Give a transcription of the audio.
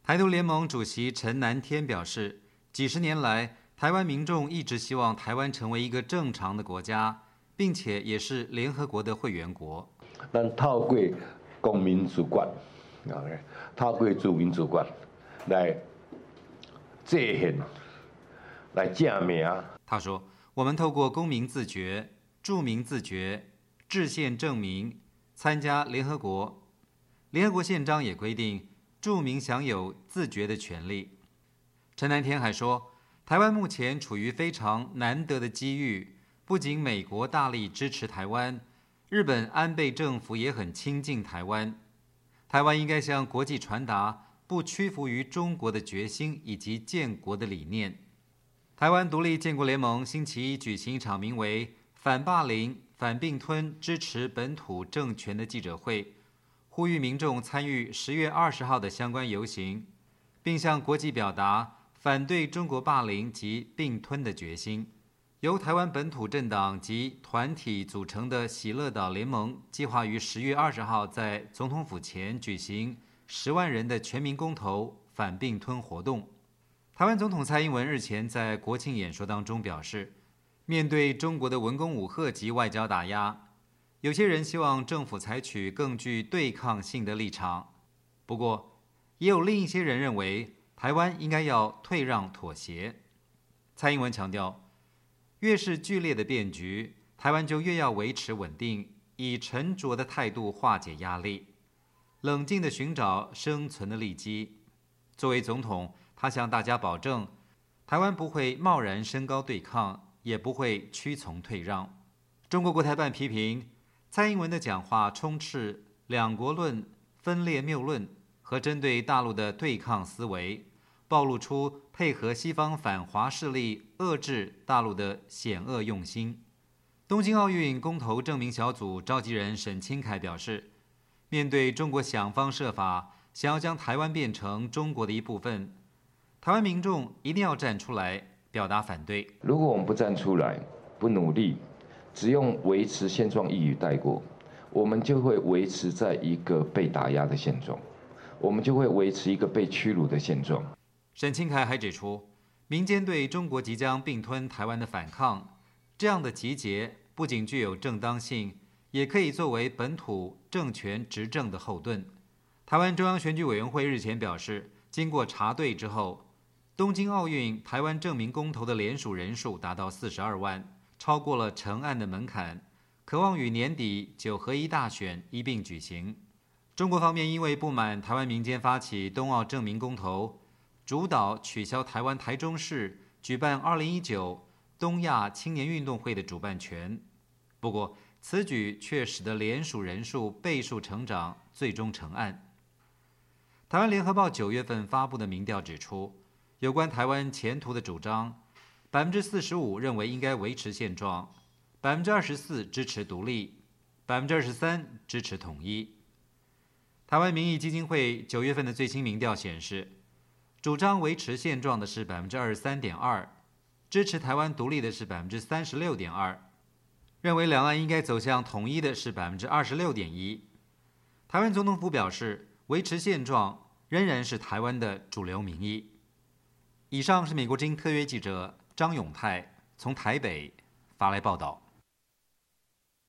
台独联盟主席陈南天表示，几十年来，台湾民众一直希望台湾成为一个正常的国家，并且也是联合国的会员国。 咱透过公民主权，透过自民主权来制宪、来正名。 他说：“我们透过公民自觉、住民自觉、制宪证明，参加联合国。联合国宪章也规定，住民享有自决的权利。”陈南天还说，台湾目前处于非常难得的机遇，不仅美国大力支持台湾，日本安倍政府也很亲近台湾。台湾应该向国际传达不屈服于中国的决心以及建国的理念。台湾独立建国联盟星期一举行一场名为“反霸凌、反并吞、支持本土政权”的记者会，呼吁民众参与10月20号的相关游行，并向国际表达反对中国霸凌及并吞的决心。由台湾本土政党及团体组成的喜乐岛联盟计划于10月20号在总统府前举行10万人的全民公投反并吞活动。台湾总统蔡英文日前在国庆演说当中表示，面对中国的文攻武吓及外交打压，有些人希望政府采取更具对抗性的立场，不过也有另一些人认为台湾应该要退让妥协。蔡英文强调，越是剧烈的变局，台湾就越要维持稳定，以沉着的态度化解压力，冷静地寻找生存的利基。作为总统，他向大家保证，台湾不会贸然升高对抗，也不会屈从退让。中国国台办批评蔡英文的讲话充斥两国论、分裂谬论和针对大陆的对抗思维，暴露出配合西方反华势力遏制大陆的险恶用心。东京奥运公投证明小组召集人沈清凯表示，面对中国想方设法想要将台湾变成中国的一部分，台湾民众一定要站出来表达反对。 如果我们不站出来，不努力，只用维持现状一语带过，我们就会维持在一个被打压的现状，我们就会维持一个被屈辱的现状。 沈清凯还指出，民间对中国即将并吞台湾的反抗，这样的集结不仅具有正当性，也可以作为本土政权执政的后盾。台湾中央选举委员会日前表示，经过查对之后，东京奥运台湾证明公投的联署人数达到42万，超过了成案的门槛，可望与年底9合1大选一并举行。中国方面因为不满台湾民间发起冬奥证明公投，主导取消台湾台中市举办2019东亚青年运动会的主办权。不过，此举却使得联署人数倍数成长，最终成案。台湾联合报9月份发布的民调指出，有关台湾前途的主张，45%认为应该维持现状，24%支持独立，23%支持统一。台湾民意基金会9月份的最新民调显示，主张维持现状的是23.2%，支持台湾独立的是36.2%，认为两岸应该走向统一的是26.1%。台湾总统府表示，维持现状仍然是台湾的主流民意。以上是美国之音特约记者张永泰从台北发来报道。